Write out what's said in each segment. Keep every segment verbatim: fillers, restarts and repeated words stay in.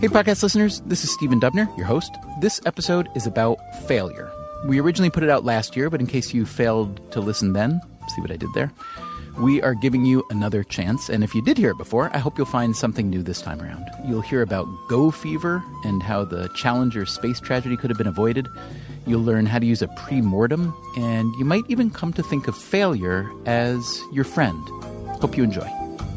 Hey, podcast listeners, this is Stephen Dubner, your host. This episode is about failure. We originally put it out last year, but in case you failed to listen then, see what I did there? We are giving you another chance, and if you did hear it before, I hope you'll find something new this time around. You'll hear about Go Fever and how the Challenger space tragedy could have been avoided. You'll learn how to use a pre-mortem, and you might even come to think of failure as your friend. Hope you enjoy.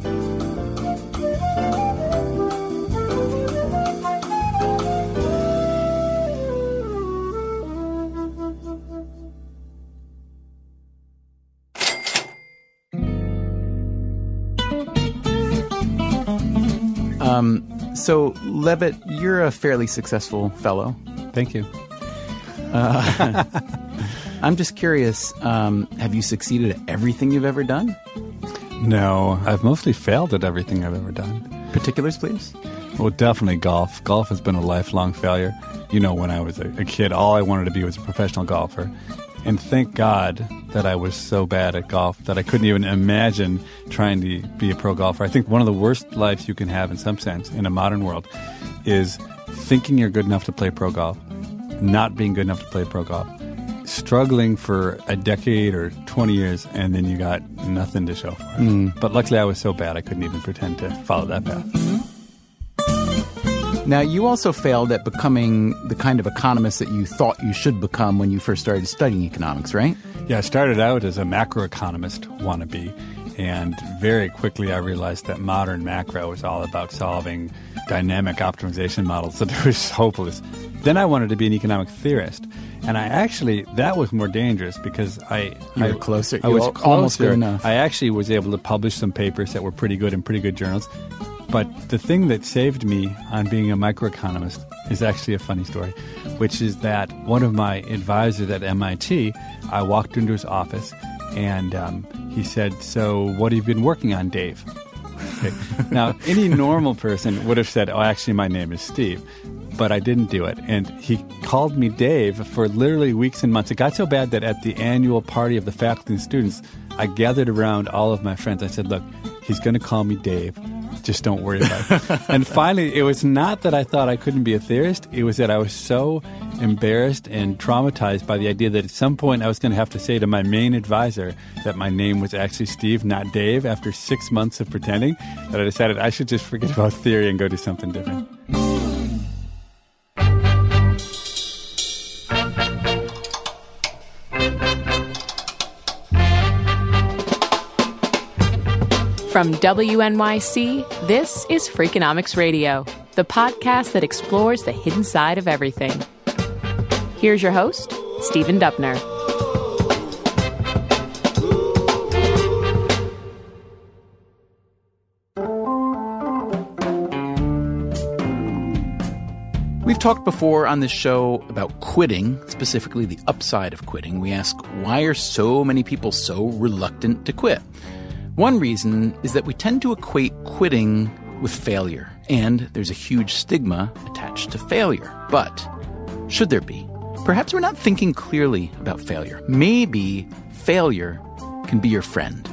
Um, so, Levitt, you're a fairly successful fellow. Thank you. Uh, I'm just curious, um, have you succeeded at everything you've ever done? No, I've mostly failed at everything I've ever done. Particulars, please? Well, definitely golf. Golf has been a lifelong failure. You know, when I was a, a kid, all I wanted to be was a professional golfer. And thank God that I was so bad at golf that I couldn't even imagine trying to be a pro golfer. I think one of the worst lives you can have, in some sense, in a modern world, is thinking you're good enough to play pro golf, not being good enough to play pro golf, struggling for a decade or twenty years, and then you got nothing to show for it. Mm. But luckily I was so bad I couldn't even pretend to follow that path. Now, you also failed at becoming the kind of economist that you thought you should become when you first started studying economics, right? Yeah, I started out as a macroeconomist wannabe, and very quickly I realized that modern macro was all about solving dynamic optimization models, that it was hopeless. Then I wanted to be an economic theorist, and I actually, that was more dangerous because I... You I, were closer. I you was were closer. Almost good enough. I actually was able to publish some papers that were pretty good in pretty good journals. But the thing that saved me on being a microeconomist is actually a funny story, which is that one of my advisors at M I T, I walked into his office and um, he said, "So what have you been working on, Dave?" Okay. Now, any normal person would have said, "Oh, actually, my name is Steve." But I didn't do it. And he called me Dave for literally weeks and months. It got so bad that at the annual party of the faculty and students, I gathered around all of my friends. I said, "Look, he's going to call me Dave. Just don't worry about it." And finally, it was not that I thought I couldn't be a theorist. It was that I was so embarrassed and traumatized by the idea that at some point I was going to have to say to my main advisor that my name was actually Steve, not Dave, after six months of pretending, that I decided I should just forget about theory and go do something different. From W N Y C, this is Freakonomics Radio, the podcast that explores the hidden side of everything. Here's your host, Stephen Dubner. We've talked before on this show about quitting, specifically the upside of quitting. We ask, why are so many people so reluctant to quit? One reason is that we tend to equate quitting with failure, and there's a huge stigma attached to failure. But should there be? Perhaps we're not thinking clearly about failure. Maybe failure can be your friend.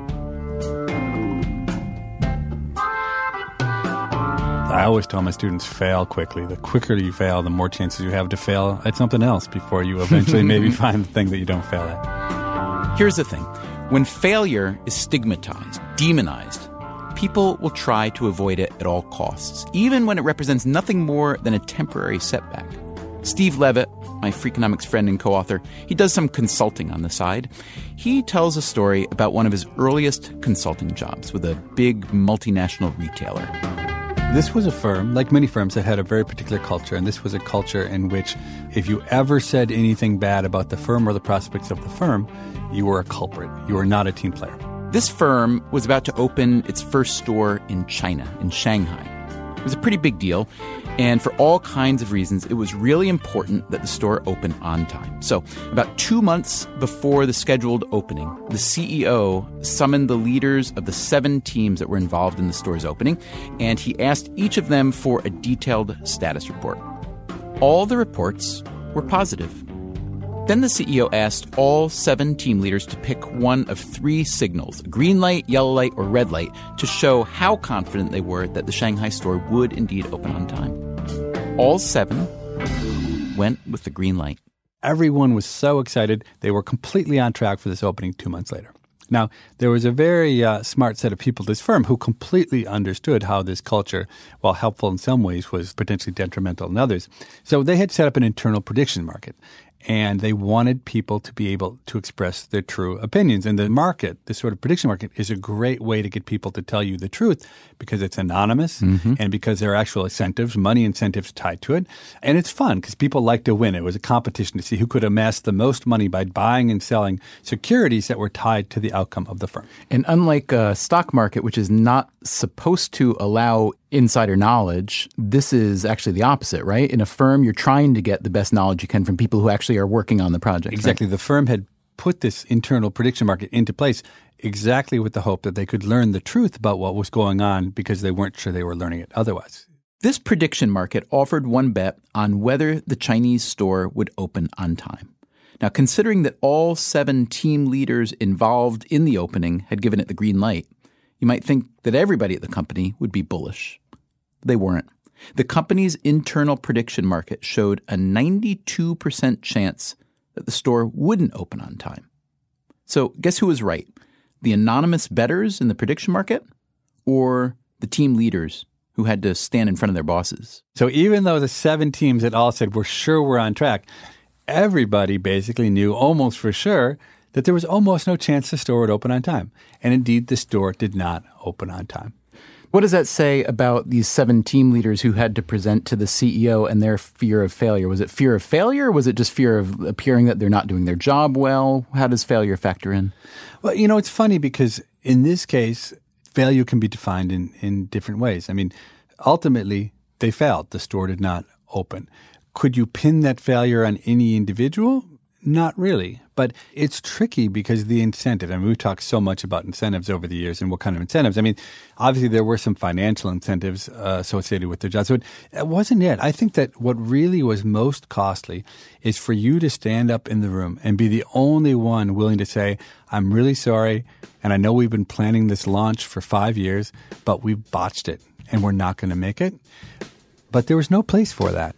I always tell my students, fail quickly. The quicker you fail, the more chances you have to fail at something else before you eventually maybe find the thing that you don't fail at. Here's the thing. When failure is stigmatized, demonized, people will try to avoid it at all costs, even when it represents nothing more than a temporary setback. Steve Levitt, my Freakonomics friend and co-author, he does some consulting on the side. He tells a story about one of his earliest consulting jobs with a big multinational retailer. This was a firm, like many firms, that had a very particular culture, and this was a culture in which if you ever said anything bad about the firm or the prospects of the firm, you were a culprit. You were not a team player. This firm was about to open its first store in China, in Shanghai. It was a pretty big deal, and for all kinds of reasons, it was really important that the store open on time. So about two months before the scheduled opening, the C E O summoned the leaders of the seven teams that were involved in the store's opening, and he asked each of them for a detailed status report. All the reports were positive. Then the C E O asked all seven team leaders to pick one of three signals, a green light, yellow light, or red light, to show how confident they were that the Shanghai store would indeed open on time. all seven went with the green light. Everyone was so excited. They were completely on track for this opening two months later. Now, there was a very uh, smart set of people at this firm who completely understood how this culture, while helpful in some ways, was potentially detrimental in others. So they had set up an internal prediction market, and they wanted people to be able to express their true opinions. And the market, this sort of prediction market, is a great way to get people to tell you the truth because it's anonymous mm-hmm. and because there are actual incentives, money incentives tied to it. And it's fun because people like to win. It was a competition to see who could amass the most money by buying and selling securities that were tied to the outcome of the firm. And unlike a stock market, which is not supposed to allow insider knowledge, this is actually the opposite, right? In a firm, you're trying to get the best knowledge you can from people who actually are working on the project. Exactly. Right? The firm had put this internal prediction market into place exactly with the hope that they could learn the truth about what was going on because they weren't sure they were learning it otherwise. This prediction market offered one bet on whether the Chinese store would open on time. Now, considering that all seven team leaders involved in the opening had given it the green light, you might think that everybody at the company would be bullish. They weren't. The company's internal prediction market showed a ninety-two percent chance that the store wouldn't open on time. So guess who was right? The anonymous bettors in the prediction market or the team leaders who had to stand in front of their bosses? So even though the seven teams had all said, we're sure we're on track, everybody basically knew almost for sure that there was almost no chance the store would open on time. And indeed, the store did not open on time. What does that say about these seven team leaders who had to present to the C E O and their fear of failure? Was it fear of failure, or was it just fear of appearing that they're not doing their job well? How does failure factor in? Well, you know, it's funny because in this case, failure can be defined in, in different ways. I mean, ultimately, they failed. The store did not open. Could you pin that failure on any individual? Not really. But it's tricky because the incentive, I mean, we've talked so much about incentives over the years and what kind of incentives. I mean, obviously there were some financial incentives uh, associated with their jobs, but it wasn't it. I think that what really was most costly is for you to stand up in the room and be the only one willing to say, I'm really sorry, and I know we've been planning this launch for five years, but we botched it and we're not going to make it. But there was no place for that.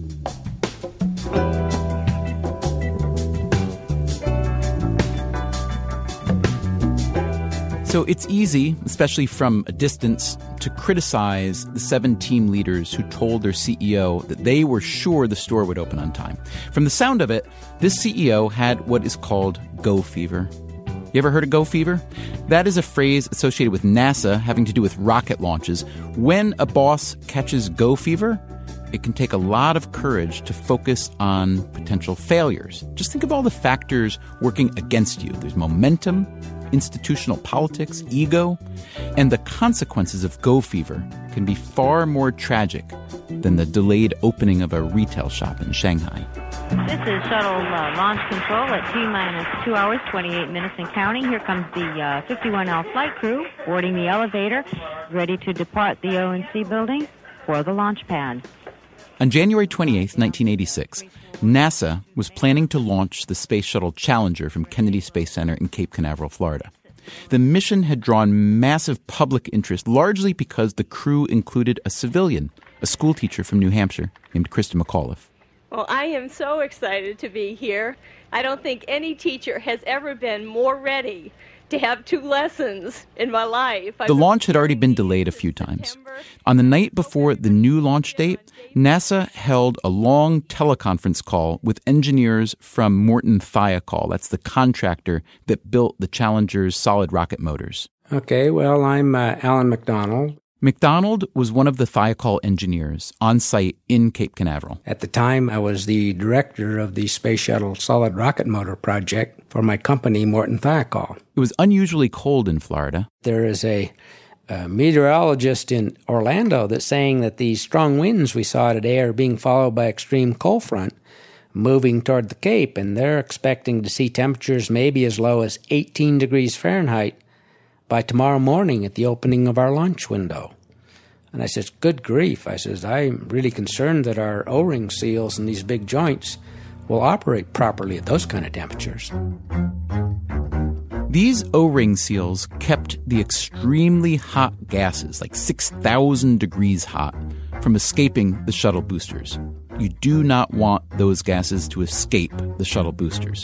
So it's easy, especially from a distance, to criticize the seven team leaders who told their C E O that they were sure the store would open on time. From the sound of it, this C E O had what is called go fever. You ever heard of go fever? That is a phrase associated with NASA having to do with rocket launches. When a boss catches go fever, it can take a lot of courage to focus on potential failures. Just think of all the factors working against you. There's momentum, institutional politics, ego, and the consequences of go fever can be far more tragic than the delayed opening of a retail shop in Shanghai. This is shuttle uh, launch control at T minus two hours, twenty-eight minutes and counting. Here comes the uh, fifty-one L flight crew boarding the elevator, ready to depart the O N C building for the launch pad. On January twenty-eighth, nineteen eighty-six, NASA was planning to launch the Space Shuttle Challenger from Kennedy Space Center in Cape Canaveral, Florida. The mission had drawn massive public interest, largely because the crew included a civilian, a school teacher from New Hampshire named Krista McAuliffe. Well, I am so excited to be here. I don't think any teacher has ever been more ready to have two lessons in my life. The launch had already been delayed a few times. On the night before the new launch date, NASA held a long teleconference call with engineers from Morton Thiokol. That's the contractor that built the Challenger's solid rocket motors. Okay, well, I'm uh, Alan McDonald. McDonald was one of the Thiokol engineers on site in Cape Canaveral. At the time, I was the director of the Space Shuttle Solid Rocket Motor project for my company, Morton Thiokol. It was unusually cold in Florida. There is a, a meteorologist in Orlando that's saying that these strong winds we saw today are being followed by extreme cold front moving toward the Cape, and they're expecting to see temperatures maybe as low as eighteen degrees Fahrenheit by tomorrow morning at the opening of our launch window. And I says, good grief. I says, I'm really concerned that our O-ring seals and these big joints will operate properly at those kind of temperatures. These O-ring seals kept the extremely hot gases, like six thousand degrees hot, from escaping the shuttle boosters. You do not want those gases to escape the shuttle boosters.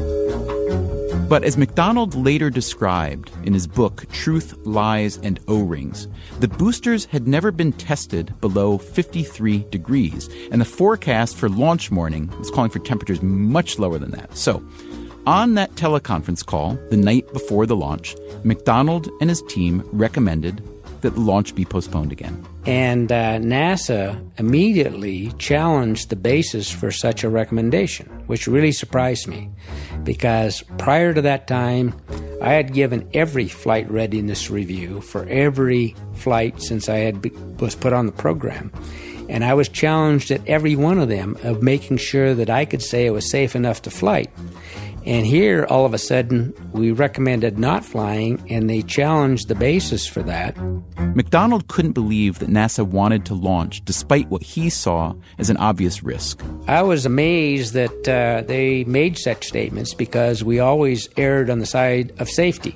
But as McDonald later described in his book, Truth, Lies, and O-Rings, the boosters had never been tested below fifty-three degrees, and the forecast for launch morning was calling for temperatures much lower than that. So, on that teleconference call, the night before the launch, McDonald and his team recommended that the launch be postponed again. And uh, NASA immediately challenged the basis for such a recommendation, which really surprised me, because prior to that time, I had given every flight readiness review for every flight since I had be- was put on the program. And I was challenged at every one of them of making sure that I could say it was safe enough to flight. And here, all of a sudden, we recommended not flying, and they challenged the basis for that. McDonald couldn't believe that NASA wanted to launch despite what he saw as an obvious risk. I was amazed that uh, they made such statements because we always erred on the side of safety.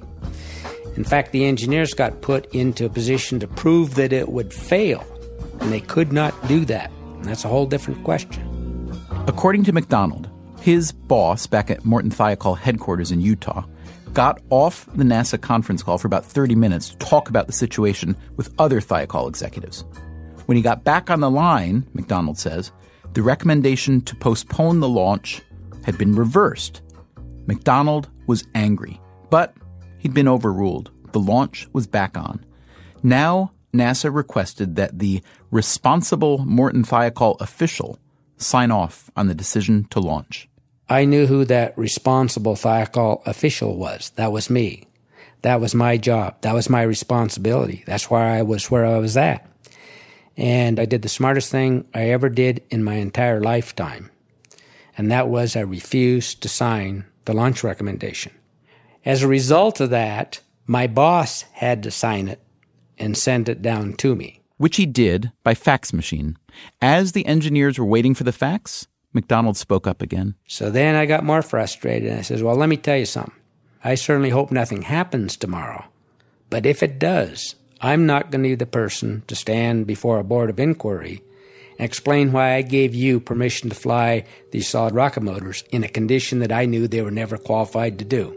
In fact, the engineers got put into a position to prove that it would fail, and they could not do that. And that's a whole different question. According to McDonald, his boss back at Morton Thiokol headquarters in Utah got off the NASA conference call for about thirty minutes to talk about the situation with other Thiokol executives. When he got back on the line, McDonald says, the recommendation to postpone the launch had been reversed. McDonald was angry, but he'd been overruled. The launch was back on. Now, NASA requested that the responsible Morton Thiokol official sign off on the decision to launch. I knew who that responsible Thiokol official was. That was me. That was my job. That was my responsibility. That's why I was where I was at. And I did the smartest thing I ever did in my entire lifetime. And that was I refused to sign the launch recommendation. As a result of that, my boss had to sign it and send it down to me. Which he did by fax machine. As the engineers were waiting for the fax, McDonald spoke up again. So then I got more frustrated, and I says, well, let me tell you something. I certainly hope nothing happens tomorrow. But if it does, I'm not going to be the person to stand before a board of inquiry and explain why I gave you permission to fly these solid rocket motors in a condition that I knew they were never qualified to do.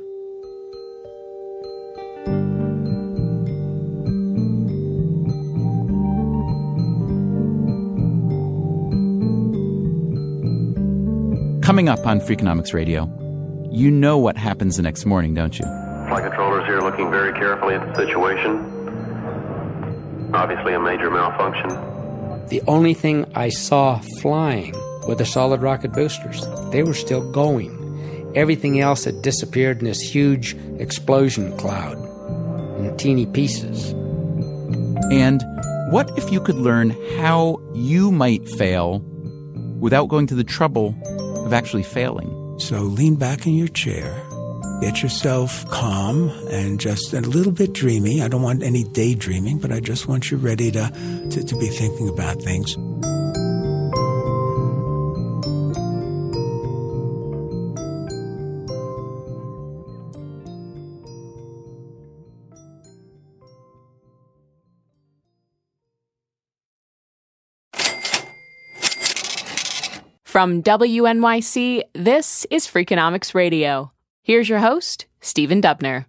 Coming up on Freakonomics Radio, you know what happens the next morning, don't you? Flight controllers here looking very carefully at the situation. Obviously a major malfunction. The only thing I saw flying were the solid rocket boosters. They were still going. Everything else had disappeared in this huge explosion cloud in teeny pieces. And what if you could learn how you might fail without going to the trouble of actually failing? So lean back in your chair, get yourself calm and just a little bit dreamy. I don't want any daydreaming, but I just want you ready to, to, to be thinking about things. From W N Y C, this is Freakonomics Radio. Here's your host, Stephen Dubner.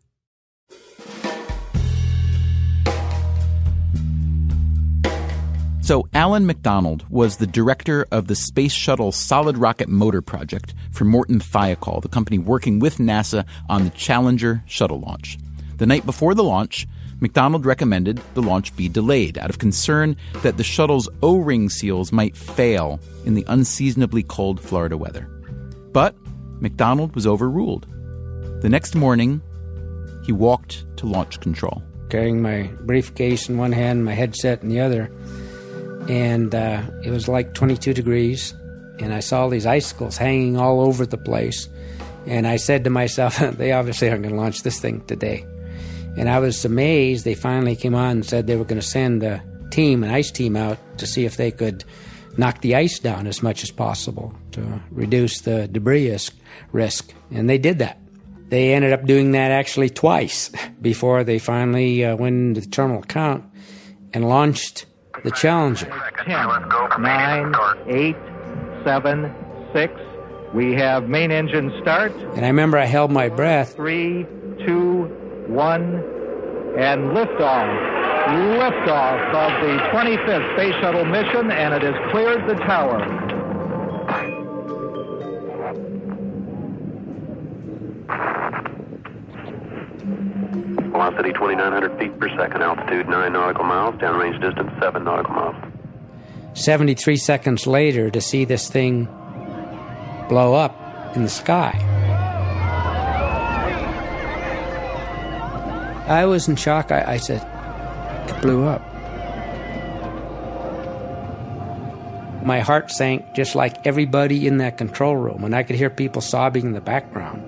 So Alan McDonald was the director of the Space Shuttle Solid Rocket Motor Project for Morton Thiokol, the company working with NASA on the Challenger shuttle launch. The night before the launch, McDonald recommended the launch be delayed out of concern that the shuttle's O-ring seals might fail in the unseasonably cold Florida weather. But McDonald was overruled. The next morning, he walked to launch control. Carrying my briefcase in one hand, my headset in the other. And uh, it was like twenty-two degrees, and I saw these icicles hanging all over the place. And I said to myself, they obviously aren't going to launch this thing today. And I was amazed. They finally came on and said they were going to send a team, an ice team out to see if they could knock the ice down as much as possible to reduce the debris risk. And they did that. They ended up doing that actually twice before they finally uh, went into the terminal count and launched the Challenger. ten, nine, eight, seven, six. We have main engine start. And I remember I held my breath. Three, two, one, and liftoff. Liftoff of the twenty-fifth Space Shuttle mission, and it has cleared the tower. Velocity twenty-nine hundred feet per second, altitude nine nautical miles, downrange distance seven nautical miles. seventy-three seconds later, to see this thing blow up in the sky. I was in shock. I, I said, it blew up. My heart sank just like everybody in that control room, and I could hear people sobbing in the background.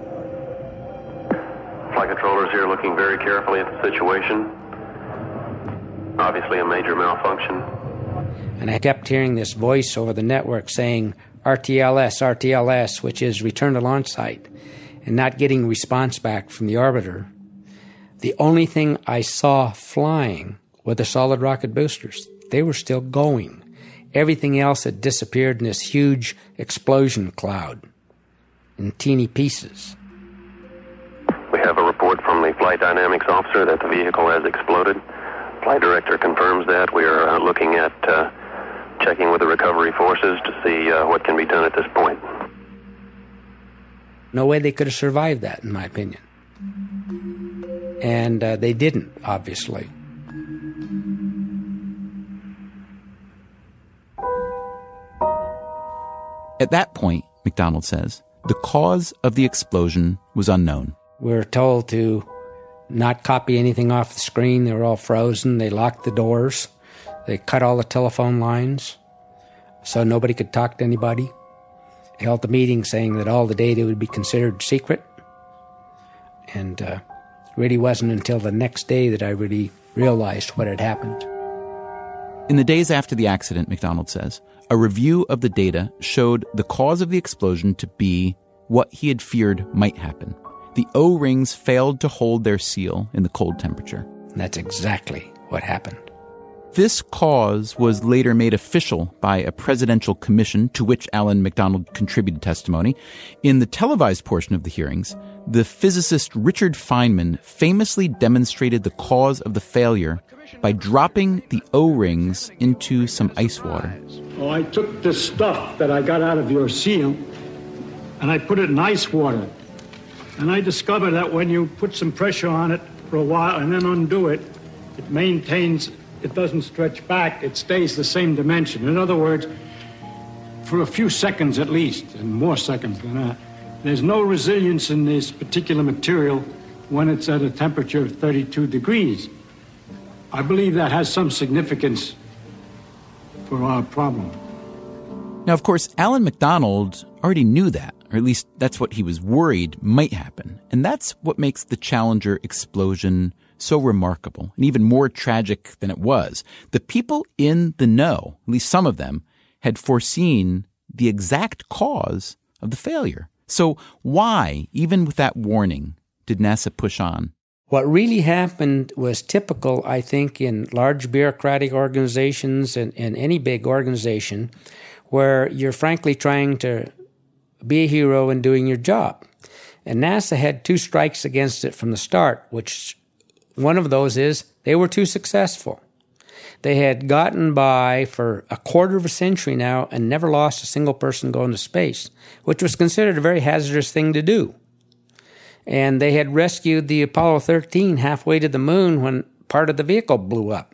Flight controllers here looking very carefully at the situation. Obviously a major malfunction. And I kept hearing this voice over the network saying, R T L S, R T L S, which is return to launch site, and not getting response back from the orbiter. The only thing I saw flying were the solid rocket boosters. They were still going. Everything else had disappeared in this huge explosion cloud in teeny pieces. We have a report from the flight dynamics officer that the vehicle has exploded. Flight director confirms that. We are uh, looking at uh, checking with the recovery forces to see uh, what can be done at this point. No way they could have survived that, in my opinion. And uh, they didn't, obviously. At that point, McDonald says, the cause of the explosion was unknown. We were told to not copy anything off the screen. They were all frozen. They locked the doors. They cut all the telephone lines so nobody could talk to anybody. They held the meeting saying that all the data would be considered secret. And uh, it really wasn't until the next day that I really realized what had happened. In the days after the accident, McDonald says, a review of the data showed the cause of the explosion to be what he had feared might happen. The O-rings failed to hold their seal in the cold temperature. That's exactly what happened. This cause was later made official by a presidential commission to which Alan McDonald contributed testimony. In the televised portion of the hearings, the physicist Richard Feynman famously demonstrated the cause of the failure by dropping the O-rings into some ice water. Oh, I took the stuff that I got out of your seal and I put it in ice water. And I discovered that when you put some pressure on it for a while and then undo it, it maintains, it doesn't stretch back, it stays the same dimension. In other words, for a few seconds at least, and more seconds than that, there's no resilience in this particular material when it's at a temperature of thirty-two degrees. I believe that has some significance for our problem. Now, of course, Alan McDonald already knew that, or at least that's what he was worried might happen. And that's what makes the Challenger explosion so remarkable and even more tragic than it was. The people in the know, at least some of them, had foreseen the exact cause of the failure. So why, even with that warning, did NASA push on? What really happened was typical, I think, in large bureaucratic organizations and, and any big organization where you're frankly trying to be a hero and doing your job. And NASA had two strikes against it from the start, which one of those is they were too successful. They had gotten by for a quarter of a century now and never lost a single person going to space, which was considered a very hazardous thing to do. And they had rescued the Apollo thirteen halfway to the moon when part of the vehicle blew up.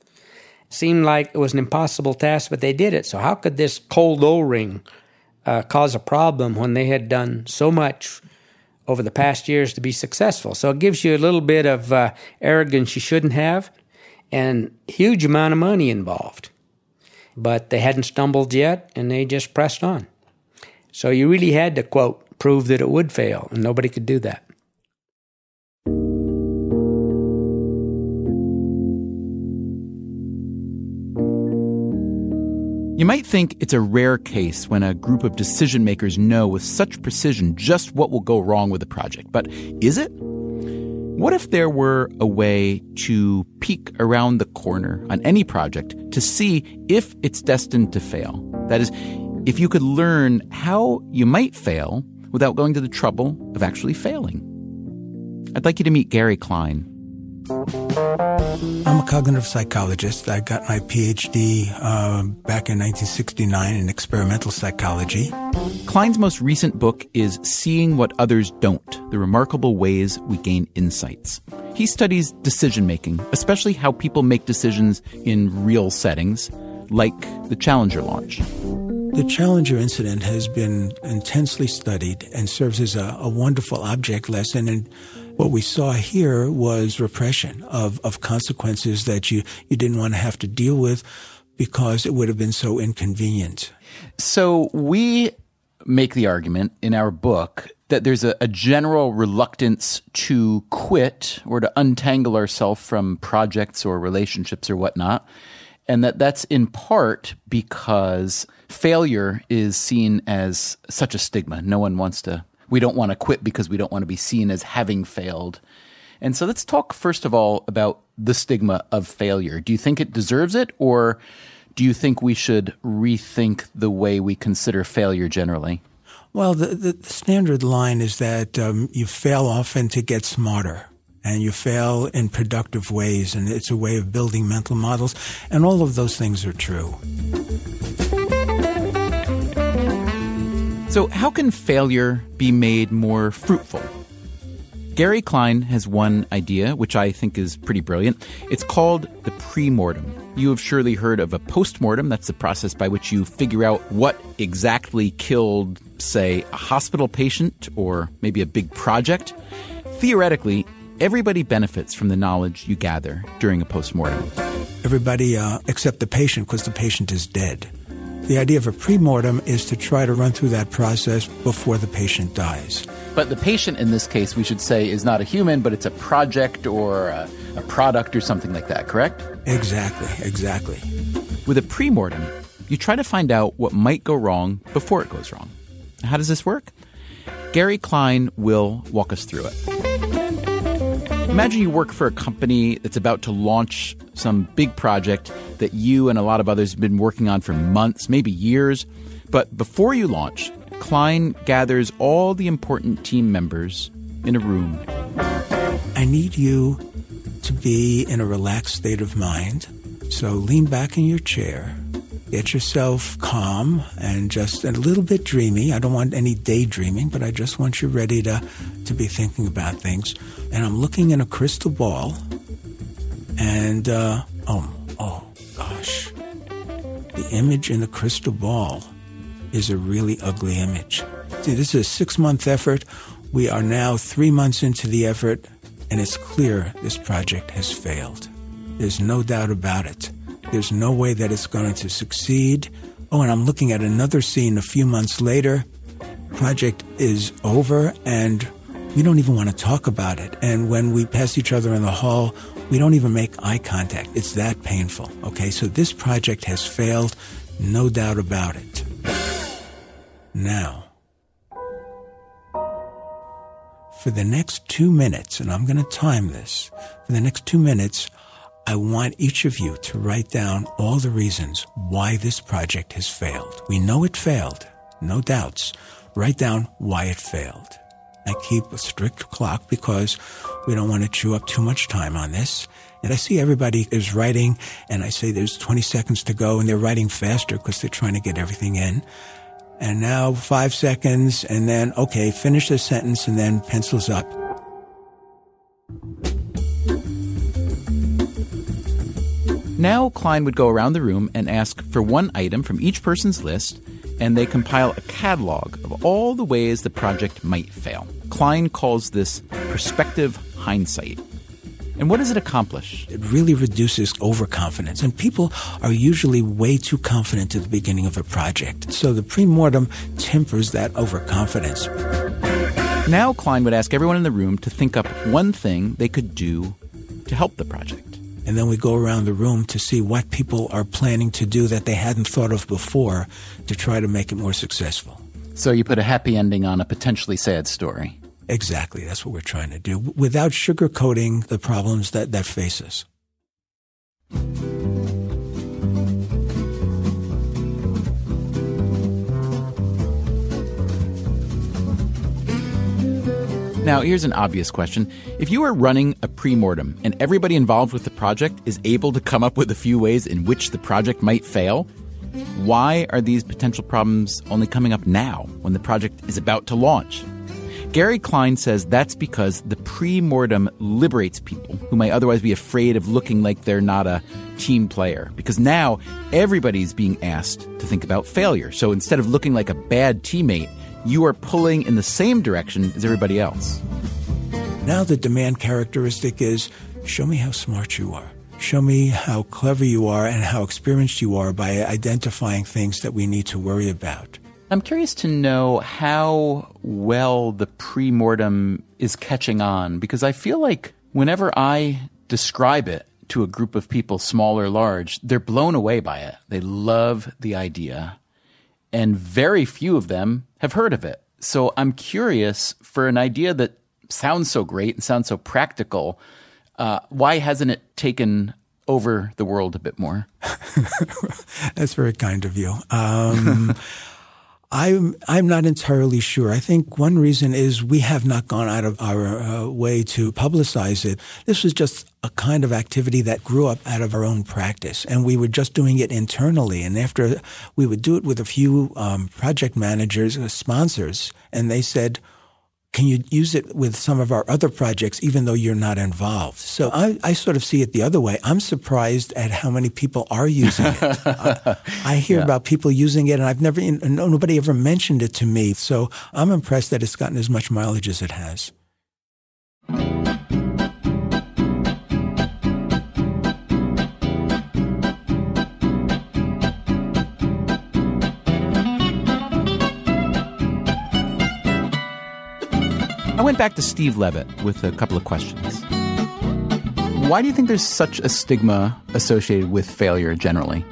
It seemed like it was an impossible task, but they did it. So how could this cold O-ring uh, cause a problem when they had done so much over the past years to be successful? So it gives you a little bit of uh, arrogance you shouldn't have, and huge amount of money involved. But they hadn't stumbled yet, and they just pressed on. So you really had to, quote, prove that it would fail, and nobody could do that. You might think it's a rare case when a group of decision makers know with such precision just what will go wrong with a project. But is it? What if there were a way to peek around the corner on any project to see if it's destined to fail? That is, if you could learn how you might fail without going to the trouble of actually failing. I'd like you to meet Gary Klein. I'm a cognitive psychologist. I got my P H D uh, back in nineteen sixty-nine in experimental psychology. Klein's most recent book is Seeing What Others Don't, The Remarkable Ways We Gain Insights. He studies decision-making, especially how people make decisions in real settings, like the Challenger launch. The Challenger incident has been intensely studied and serves as a, a wonderful object lesson. And what we saw here was repression of, of consequences that you, you didn't want to have to deal with because it would have been so inconvenient. So we make the argument in our book that there's a, a general reluctance to quit or to untangle ourselves from projects or relationships or whatnot, and that that's in part because failure is seen as such a stigma. No one wants to, we don't want to quit because we don't want to be seen as having failed. And so let's talk first of all about the stigma of failure. Do you think it deserves it, or do you think we should rethink the way we consider failure generally? Well, the, the standard line is that um, you fail often to get smarter. And you fail in productive ways, and it's a way of building mental models, and all of those things are true. So how can failure be made more fruitful? Gary Klein has one idea, which I think is pretty brilliant. It's called the pre-mortem. You have surely heard of a post-mortem. That's the process by which you figure out what exactly killed, say, a hospital patient or maybe a big project. Theoretically, everybody benefits from the knowledge you gather during a post-mortem. Everybody uh, except the patient, because the patient is dead. The idea of a pre-mortem is to try to run through that process before the patient dies. But the patient in this case, we should say, is not a human, but it's a project or a, a product or something like that, correct? Exactly, exactly. With a pre-mortem, you try to find out what might go wrong before it goes wrong. How does this work? Gary Klein will walk us through it. Imagine you work for a company that's about to launch some big project that you and a lot of others have been working on for months, maybe years. But before you launch, Klein gathers all the important team members in a room. I need you to be in a relaxed state of mind. So lean back in your chair. Get yourself calm and just a little bit dreamy. I don't want any daydreaming, but I just want you ready to, to be thinking about things. And I'm looking in a crystal ball. And, uh, oh, oh, gosh. The image in the crystal ball is a really ugly image. See, this is a six-month effort. We are now three months into the effort, and it's clear this project has failed. There's no doubt about it. There's no way that it's going to succeed. Oh, and I'm looking at another scene a few months later. Project is over, and we don't even want to talk about it. And when we pass each other in the hall, we don't even make eye contact. It's that painful. Okay, so this project has failed, no doubt about it. Now, for the next two minutes, and I'm going to time this, for the next two minutes, I want each of you to write down all the reasons why this project has failed. We know it failed, no doubts. Write down why it failed. I keep a strict clock because we don't want to chew up too much time on this. And I see everybody is writing, and I say there's twenty seconds to go, and they're writing faster because they're trying to get everything in. And now five seconds, and then, okay, finish the sentence, and then pencils up. Now Klein would go around the room and ask for one item from each person's list, and they compile a catalog of all the ways the project might fail. Klein calls this prospective hindsight. And what does it accomplish? It really reduces overconfidence, and people are usually way too confident at the beginning of a project. So the pre-mortem tempers that overconfidence. Now Klein would ask everyone in the room to think up one thing they could do to help the project. And then we go around the room to see what people are planning to do that they hadn't thought of before to try to make it more successful. So you put a happy ending on a potentially sad story. Exactly. That's what we're trying to do without sugarcoating the problems that, that face us. Now, here's an obvious question. If you are running a pre-mortem and everybody involved with the project is able to come up with a few ways in which the project might fail, why are these potential problems only coming up now when the project is about to launch? Gary Klein says that's because the pre-mortem liberates people who might otherwise be afraid of looking like they're not a team player. Because now everybody's being asked to think about failure. So instead of looking like a bad teammate, you are pulling in the same direction as everybody else. Now the demand characteristic is, show me how smart you are. Show me how clever you are and how experienced you are by identifying things that we need to worry about. I'm curious to know how well the pre-mortem is catching on, because I feel like whenever I describe it to a group of people, small or large, they're blown away by it. They love the idea. And very few of them have heard of it. So I'm curious, for an idea that sounds so great and sounds so practical, uh, why hasn't it taken over the world a bit more? That's very kind of you. Um, I'm I'm not entirely sure. I think one reason is we have not gone out of our uh, way to publicize it. This was just a kind of activity that grew up out of our own practice, and we were just doing it internally. And after we would do it with a few um, project managers, uh, sponsors, and they said, can you use it with some of our other projects even though you're not involved? So I, I sort of see it the other way. I'm surprised at how many people are using it. I, I hear yeah. about people using it, and I've never, nobody ever mentioned it to me. So I'm impressed that it's gotten as much mileage as it has. I went back to Steve Levitt with a couple of questions. Why do you think there's such a stigma associated with failure generally?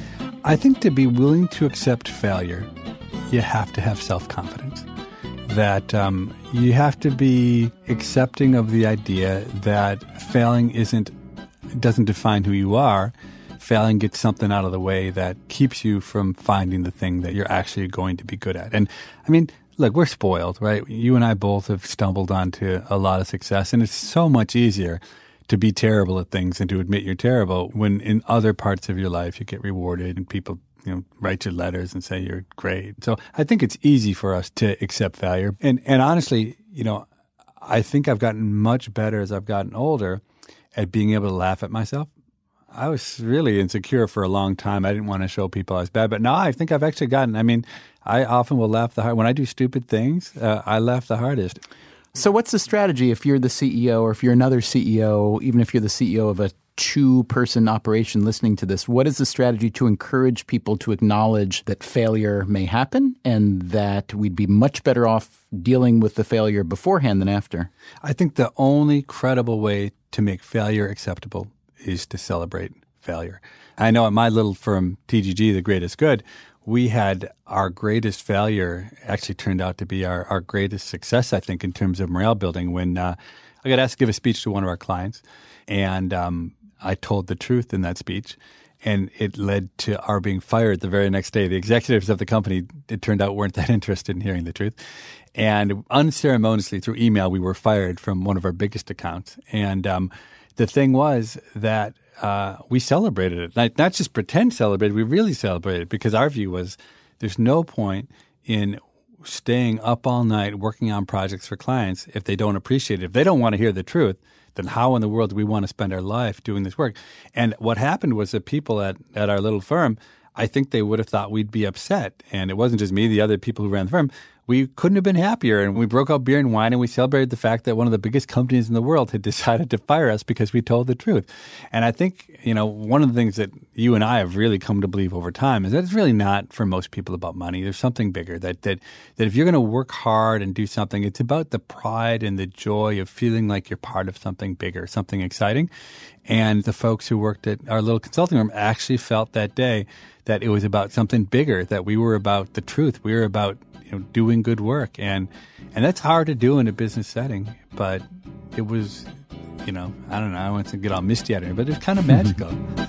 I think to be willing to accept failure, you have to have self-confidence. That um, you have to be accepting of the idea that failing isn't doesn't define who you are. Failing gets something out of the way that keeps you from finding the thing that you're actually going to be good at. And I mean, look, we're spoiled, right? You and I both have stumbled onto a lot of success, and it's so much easier to be terrible at things and to admit you're terrible when in other parts of your life you get rewarded and people, you know, write you letters and say you're great. So I think it's easy for us to accept failure. And and honestly, you know, I think I've gotten much better as I've gotten older at being able to laugh at myself. I was really insecure for a long time. I didn't want to show people I was bad. But now I think I've actually gotten, I mean, I often will laugh the hardest. When I do stupid things, uh, I laugh the hardest. So what's the strategy if you're the C E O or if you're another C E O, even if you're the C E O of a two-person operation listening to this, what is the strategy to encourage people to acknowledge that failure may happen and that we'd be much better off dealing with the failure beforehand than after? I think the only credible way to make failure acceptable is to celebrate failure. I know at my little firm, T G G, The Greatest Good, we had our greatest failure actually turned out to be our, our greatest success, I think, in terms of morale building when uh, I got asked to give a speech to one of our clients. And um, I told the truth in that speech, and it led to our being fired the very next day. The executives of the company, it turned out, weren't that interested in hearing the truth. And unceremoniously, through email, we were fired from one of our biggest accounts. And um, the thing was that uh, we celebrated it. Not, not just pretend celebrated, we really celebrated, because our view was there's no point in staying up all night working on projects for clients if they don't appreciate it. If they don't want to hear the truth, then how in the world do we want to spend our life doing this work? And what happened was that people at, at our little firm, I think they would have thought we'd be upset. And it wasn't just me, the other people who ran the firm. We couldn't have been happier. And we broke out beer and wine, and we celebrated the fact that one of the biggest companies in the world had decided to fire us because we told the truth. And I think, you know, one of the things that you and I have really come to believe over time is that it's really not for most people about money. There's something bigger, that that that if you're going to work hard and do something, it's about the pride and the joy of feeling like you're part of something bigger, something exciting. And the folks who worked at our little consulting firm actually felt that day that it was about something bigger, that we were about the truth. We were about you know, doing good work. And and that's hard to do in a business setting, but it was, you know, I don't know, I want to get all misty out of it, but it's kind of magical.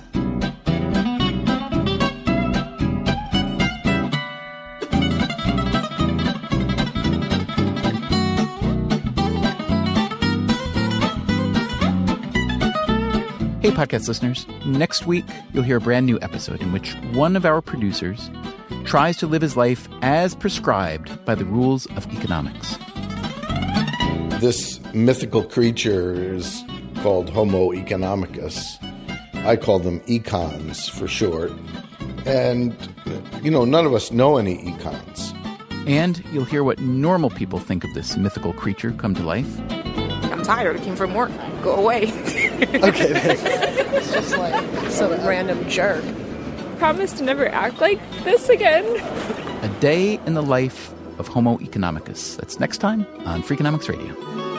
Hey, podcast listeners. Next week, you'll hear a brand new episode in which one of our producers tries to live his life as prescribed by the rules of economics. This mythical creature is called Homo economicus. I call them econs for short. And, you know, none of us know any econs. And you'll hear what normal people think of this mythical creature come to life. I'm tired. I came from work. Go away. Okay, it's just like some random jerk. Promise to never act like this again. A day in the life of Homo economicus. That's next time on Freakonomics Radio.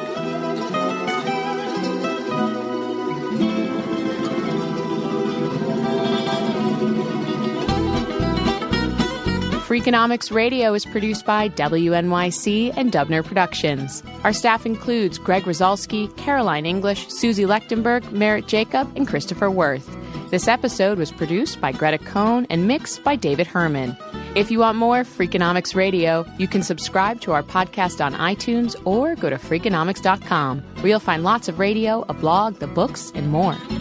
Freakonomics Radio is produced by W N Y C and Dubner Productions. Our staff includes Greg Rosalski, Caroline English, Susie Lechtenberg, Merritt Jacob, and Christopher Worth. This episode was produced by Greta Cohn and mixed by David Herman. If you want more Freakonomics Radio, you can subscribe to our podcast on iTunes or go to Freakonomics dot com, where you'll find lots of radio, a blog, the books, and more.